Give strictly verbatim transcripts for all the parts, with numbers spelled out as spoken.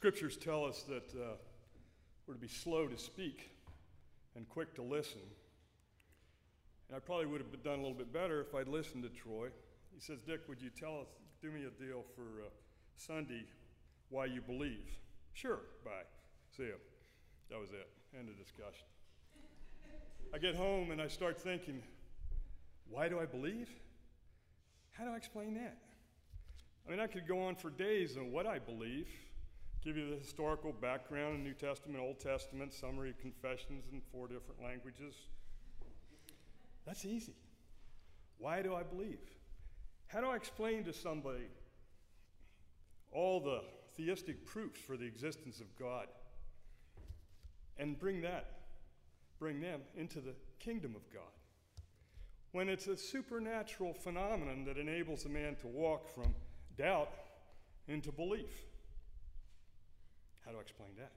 Scriptures tell us that uh, we're to be slow to speak and quick to listen. And I probably would have done a little bit better if I'd listened to Troy. He says, Dick, would you tell us, do me a deal for uh, Sunday, why you believe? Sure, bye. See ya. That was it. End of discussion. I get home and I start thinking, why do I believe? How do I explain that? I mean, I could go on for days on what I believe, give you the historical background in New Testament, Old Testament, summary of confessions in four different languages. That's easy. Why do I believe? How do I explain to somebody all the theistic proofs for the existence of God and bring that, bring them into the kingdom of God? When it's a supernatural phenomenon that enables a man to walk from doubt into belief. How do I explain that?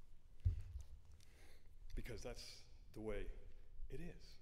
Because that's the way it is.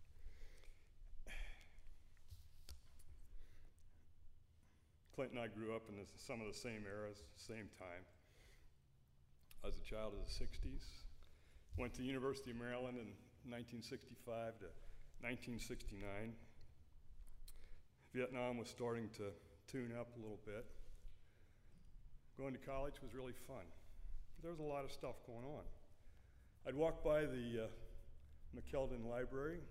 Clint and I grew up in this, some of the same eras, same time. I was a child of the sixties. Went to the University of Maryland in nineteen sixty-five to nineteen sixty-nine. Vietnam was starting to tune up a little bit. Going to college was really fun. There was a lot of stuff going on. I'd walk by the uh, McKeldin Library,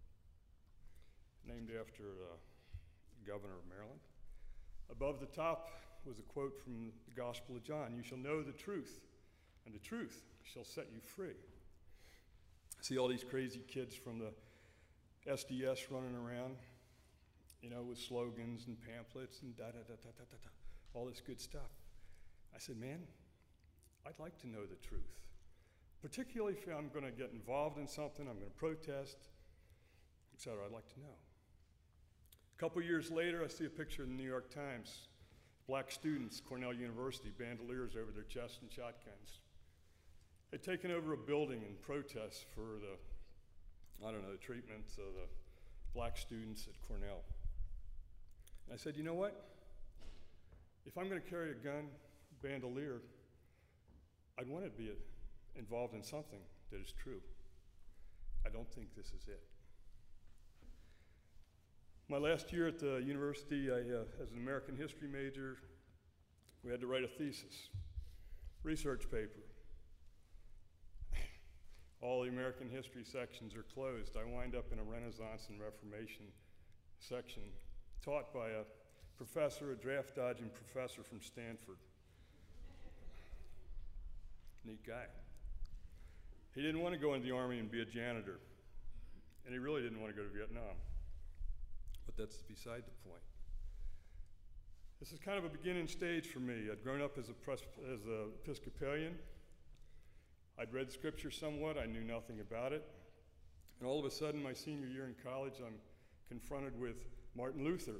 named after uh, the governor of Maryland. Above the top was a quote from the Gospel of John, "You shall know the truth, and the truth shall set you free." I see all these crazy kids from the S D S running around, you know, with slogans and pamphlets and da-da-da-da-da-da, all this good stuff. I said, man, I'd like to know the truth, particularly if I'm going to get involved in something, I'm going to protest, et cetera. I'd like to know. A couple years later, I see a picture in the New York Times. Black students, Cornell University, bandoliers over their chests and shotguns. They'd taken over a building in protest for the, I don't know, the treatment of the black students at Cornell. And I said, you know what? If I'm going to carry a gun, bandolier, I'd want to be involved in something that is true. I don't think this is it. My last year at the university, I, uh, as an American history major, we had to write a thesis, research paper. All the American history sections are closed. I wind up in a Renaissance and Reformation section taught by a professor, a draft-dodging professor from Stanford. Neat guy. He didn't want to go into the army and be a janitor, and he really didn't want to go to Vietnam. But that's beside the point. This is kind of a beginning stage for me. I'd grown up as a pres as an Episcopalian. I'd read Scripture somewhat. I knew nothing about it. And all of a sudden, my senior year in college, I'm confronted with Martin Luther.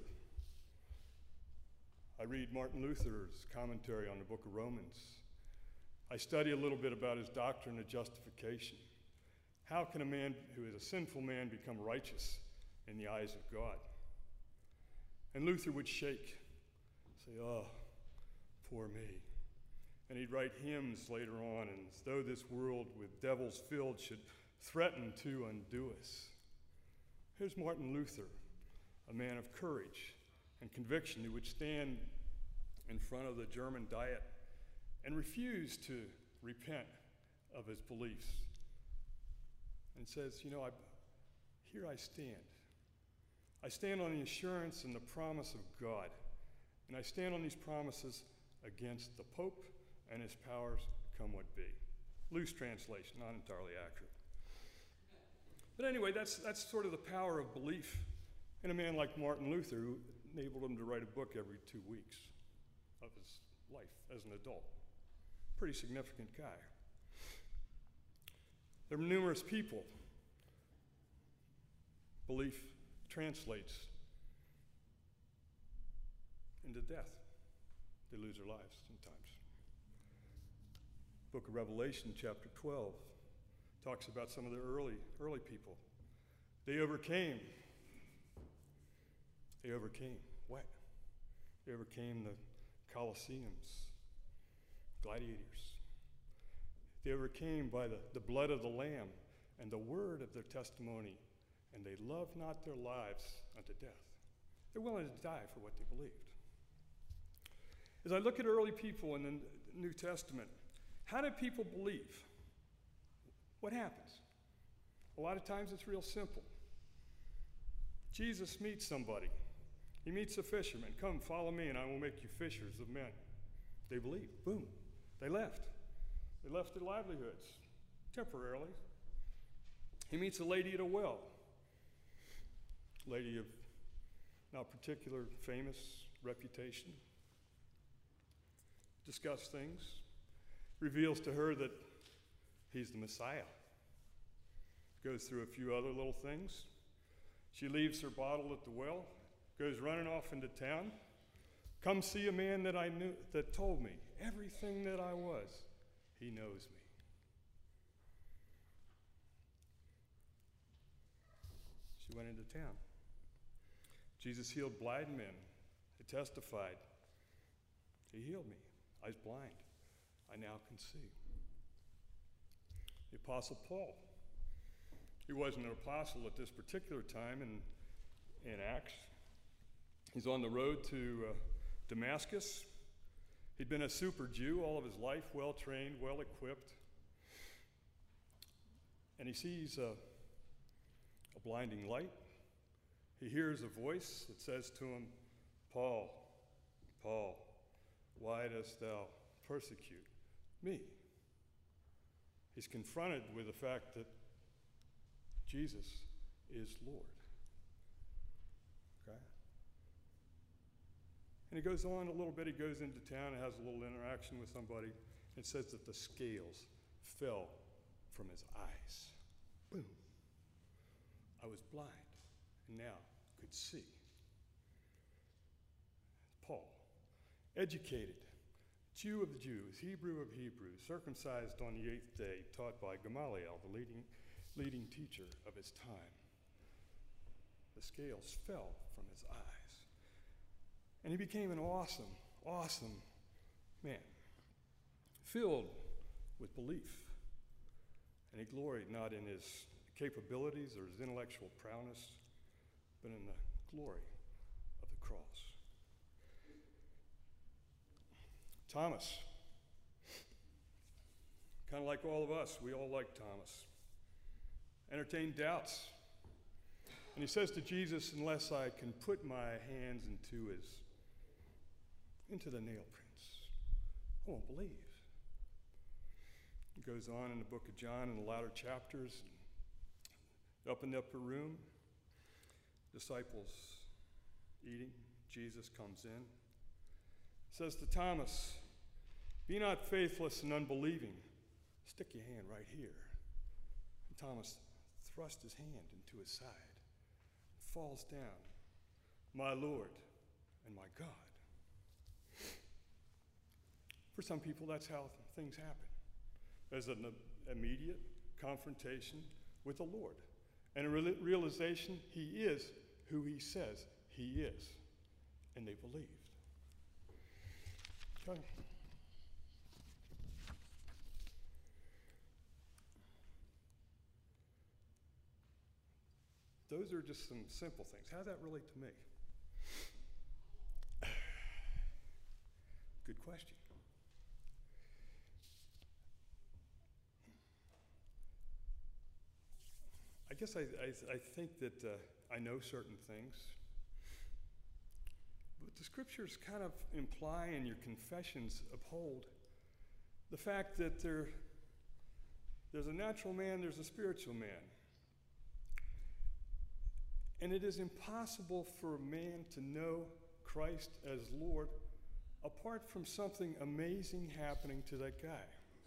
I read Martin Luther's commentary on the book of Romans. I study a little bit about his doctrine of justification. How can a man who is a sinful man become righteous in the eyes of God? And Luther would shake, say, oh, poor me. And he'd write hymns later on, and as though this world with devils filled should threaten to undo us. Here's Martin Luther, a man of courage and conviction who would stand in front of the German Diet and refuse to repent of his beliefs. And says, you know, I, here I stand. I stand on the assurance and the promise of God. And I stand on these promises against the Pope and his powers come what be. Loose translation, not entirely accurate. But anyway, that's, that's sort of the power of belief in a man like Martin Luther, who enabled him to write a book every two weeks of his life as an adult. Pretty significant guy. There are numerous people. Belief translates into death. They lose their lives sometimes. Book of Revelation, chapter twelve, talks about some of the early, early people. They overcame. They overcame what? They overcame the Colosseums, gladiators. They overcame by the, the blood of the Lamb and the word of their testimony, and they loved not their lives unto death. They're willing to die for what they believed. As I look at early people in the New Testament, how did people believe? What happens? A lot of times it's real simple. Jesus meets somebody. He meets a fisherman. Come, follow me, and I will make you fishers of men. They believed. Boom. They left. They left their livelihoods temporarily. He meets a lady at a well. Lady of not particular famous reputation. Discuss things. Reveals to her that he's the Messiah. Goes through a few other little things. She leaves her bottle at the well, goes running off into town. Come see a man that I knew, that told me everything that I was. He knows me. She went into town. Jesus healed blind men. They testified. He healed me. I was blind. I now can see. The Apostle Paul. He wasn't an apostle at this particular time in, in Acts. He's on the road to uh, Damascus. He'd been a super Jew all of his life, well-trained, well-equipped. And he sees a, a blinding light. He hears a voice that says to him, Paul, Paul, why dost thou persecute me? He's confronted with the fact that Jesus is Lord. Okay? And he goes on a little bit. He goes into town and has a little interaction with somebody. It says that the scales fell from his eyes. Boom. I was blind and now could see. Paul, educated, Jew of the Jews, Hebrew of Hebrews, circumcised on the eighth day, taught by Gamaliel, the leading leading teacher of his time. The scales fell from his eyes. And he became an awesome, awesome man, filled with belief. And he gloried not in his capabilities or his intellectual prowess, but in the glory of the cross. Thomas, kind of like all of us, we all like Thomas. Entertained doubts. And he says to Jesus, unless I can put my hands into his, into the nail prints, I won't believe. He goes on in the book of John in the latter chapters, up in the upper room, disciples eating, Jesus comes in, says to Thomas, be not faithless and unbelieving, stick your hand right here. And Thomas thrust his hand into his side, falls down, my Lord and my God. For some people, that's how things happen. There's an immediate confrontation with the Lord and a realization he is who he says he is, and they believed. Okay. Those are just some simple things. How does that relate to me? Good question. I guess I, I, I think that uh, I know certain things. But the scriptures kind of imply, and your confessions uphold, the fact that there, there's a natural man, there's a spiritual man. And it is impossible for a man to know Christ as Lord apart from something amazing happening to that guy.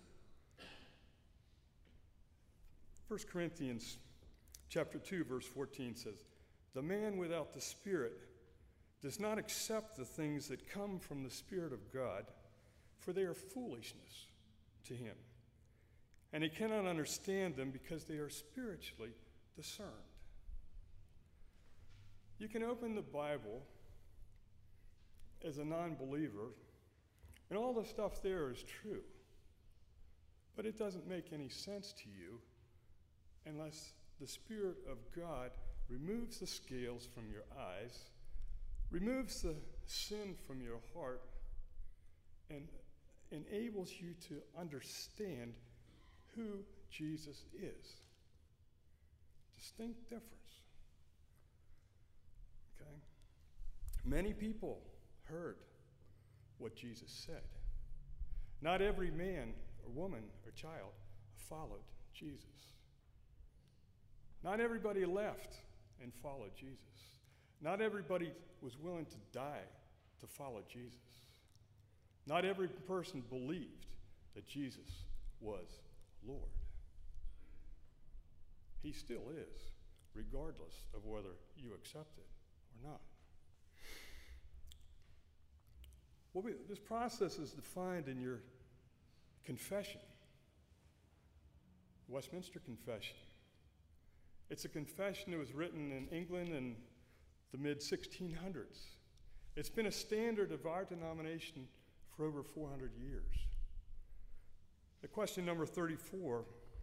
First Corinthians chapter two, verse fourteen says, the man without the Spirit does not accept the things that come from the Spirit of God, for they are foolishness to him. And he cannot understand them because they are spiritually discerned. You can open the Bible as a non-believer And all the stuff there is true. But it doesn't make any sense to you unless the Spirit of God removes the scales from your eyes, removes the sin from your heart, and enables you to understand who Jesus is. Distinct difference. Okay? Many people heard what Jesus said. Not every man or woman or child followed Jesus. Not everybody left and followed Jesus. Not everybody was willing to die to follow Jesus. Not every person believed that Jesus was Lord. He still is, regardless of whether you accept it or not. Well, we, this process is defined in your confession, Westminster Confession. It's a confession that was written in England in the mid sixteen hundreds. It's been a standard of our denomination for over four hundred years. The question number thirty-four,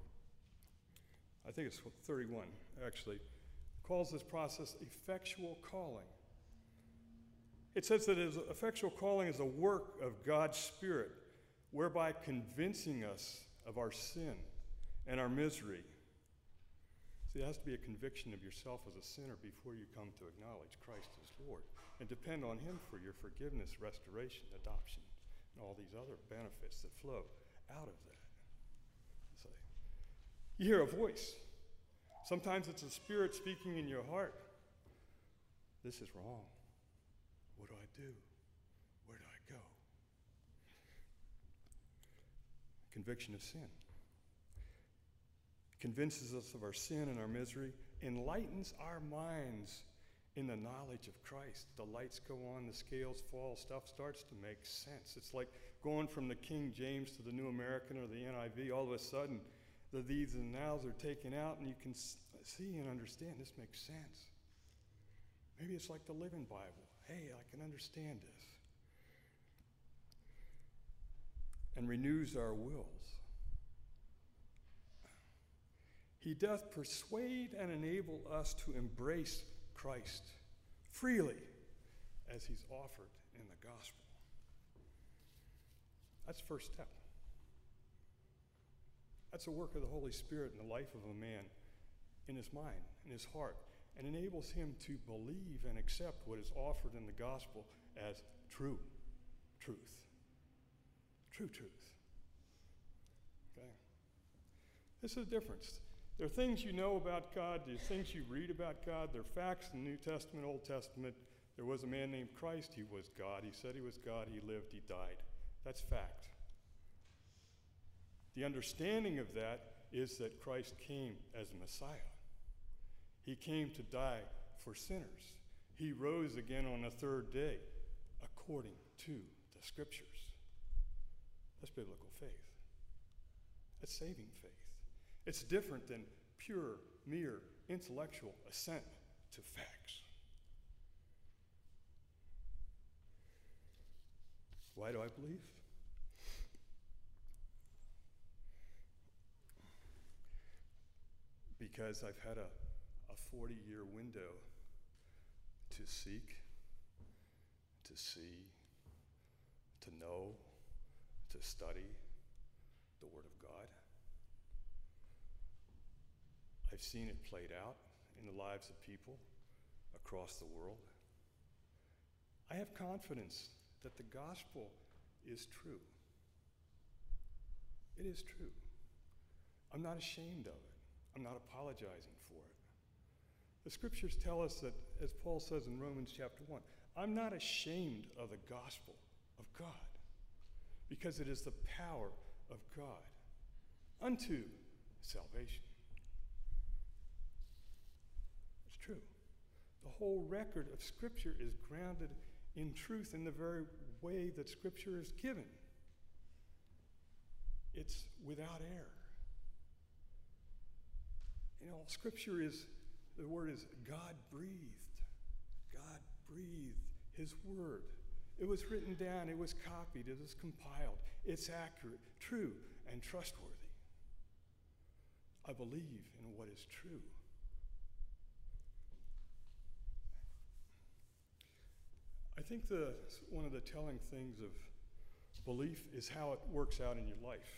I think it's thirty-one actually, calls this process effectual calling. It says that his effectual calling is a work of God's Spirit, whereby convincing us of our sin and our misery. See, it has to be a conviction of yourself as a sinner before you come to acknowledge Christ as Lord and depend on Him for your forgiveness, restoration, adoption, and all these other benefits that flow out of that. So, you hear a voice. Sometimes it's a spirit speaking in your heart. This is wrong. What do I do? Where do I go? Conviction of sin. Convinces us of our sin and our misery, enlightens our minds in the knowledge of Christ. The lights go on, the scales fall, stuff starts to make sense. It's like going from the King James to the New American or the N I V. All of a sudden, the these and nows are taken out, and you can see and understand this makes sense. Maybe it's like the Living Bible. Hey, I can understand this. And renews our wills. He doth persuade and enable us to embrace Christ freely as He's offered in the gospel. That's the first step. That's a work of the Holy Spirit in the life of a man, in his mind, in his heart, and enables him to believe and accept what is offered in the gospel as true truth. True truth. Okay? This is the difference. There are things you know about God, there are things you read about God, there are facts in the New Testament, Old Testament. There was a man named Christ, he was God. He said he was God, he lived, he died. That's fact. The understanding of that is that Christ came as a Messiah. He came to die for sinners. He rose again on the third day according to the Scriptures. That's biblical faith. That's saving faith. It's different than pure, mere intellectual assent to facts. Why do I believe? Because I've had a, a forty-year window to seek, to see, to know, to study the Word of God. I've seen it played out in the lives of people across the world. I have confidence that the gospel is true. It is true. I'm not ashamed of it. I'm not apologizing for it. The Scriptures tell us that, as Paul says in Romans chapter one, I'm not ashamed of the gospel of God, because it is the power of God unto salvation. It's true. The whole record of Scripture is grounded in truth in the very way that Scripture is given. It's without error. You know, Scripture is, the word is God-breathed. God breathed His word It was written down, it was copied, it was compiled. It's accurate, true, and trustworthy. I believe in what is true. I think the, one of the telling things of belief is how it works out in your life.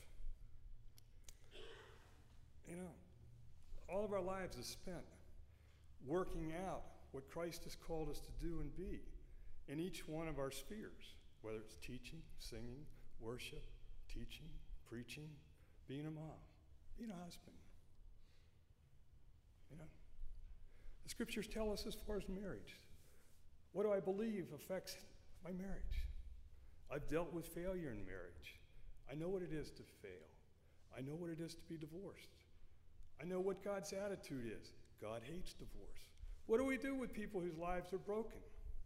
You know, all of our lives is spent working out what Christ has called us to do and be in each one of our spheres, whether it's teaching, singing, worship, teaching, preaching, being a mom, being a husband. You know, the scriptures tell us as far as marriage, what do I believe affects my marriage? I've dealt with failure in marriage. I know what it is to fail. I know what it is to be divorced. I know what God's attitude is. God hates divorce. What do we do with people whose lives are broken?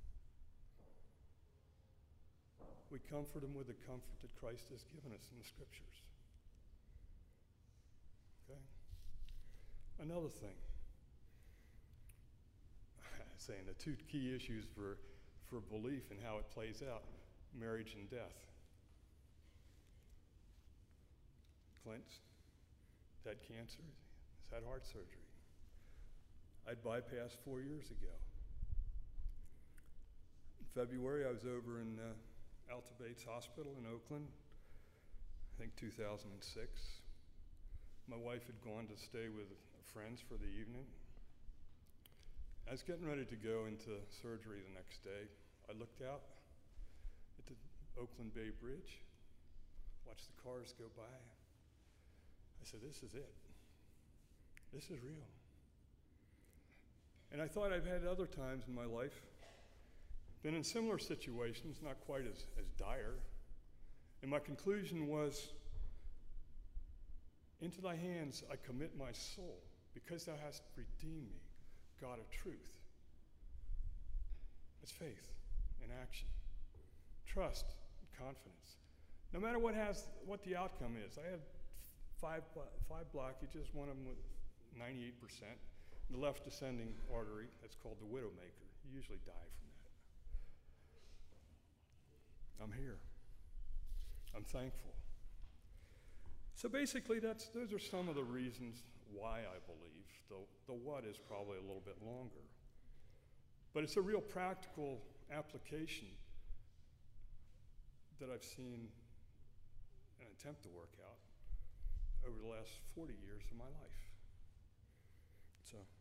We comfort them with the comfort that Christ has given us in the scriptures. Okay? Another thing. Saying the two key issues for, for belief and how it plays out, marriage and death. Clint's had cancer, he's had heart surgery. I'd bypassed four years ago. In February, I was over in uh, Alta Bates Hospital in Oakland, I think two thousand six. My wife had gone to stay with friends for the evening. I was getting ready to go into surgery the next day. I looked out at the Oakland Bay Bridge, watched the cars go by. I said, this is it. This is real. And I thought I've had other times in my life, been in similar situations, not quite as, as dire. And my conclusion was, into thy hands I commit my soul, because thou hast redeemed me, God of truth. It's faith in action, trust, and confidence. No matter what has what the outcome is. I had five five blockages, one of them with ninety-eight percent. The left descending artery, that's called the widowmaker. You usually die from that. I'm here. I'm thankful. So basically, that's those are some of the reasons why I believe. The, the what is probably a little bit longer. But it's a real practical application that I've seen an attempt to work out over the last forty years of my life. So.